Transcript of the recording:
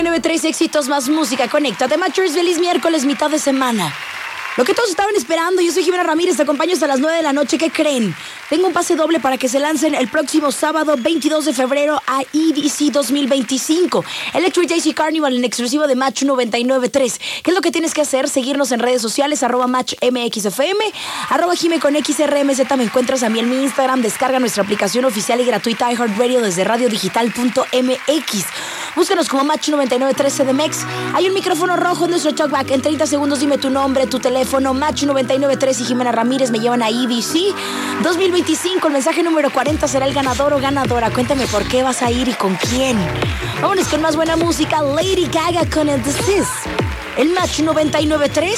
93 éxitos más música. Conéctate, Matchers. Feliz miércoles, mitad de semana. Lo que todos estaban esperando, yo soy Jimena Ramírez, te acompaño hasta las 9 de la noche. ¿Qué creen? Tengo un pase doble para que se lancen el próximo sábado 22 de febrero a EDC 2025. Electric Daisy Carnival en exclusivo de Match 99.3. ¿Qué es lo que tienes que hacer? Seguirnos en redes sociales, @MatchMXFM, @Jime con XRMZ. Me encuentras a mí en mi Instagram. Descarga nuestra aplicación oficial y gratuita iHeartRadio desde radiodigital.mx. Búscanos como Match 99.3 CDMX. Hay un micrófono rojo en nuestro talkback. En 30 segundos dime tu nombre, tu teléfono. Match 99.3 y Jimena Ramírez me llevan a EDC 2025. El mensaje número 40 será el ganador o ganadora. Cuéntame por qué vas a ir y con quién. Vámonos con más buena música. Lady Gaga con el This Is. El Match 99.3.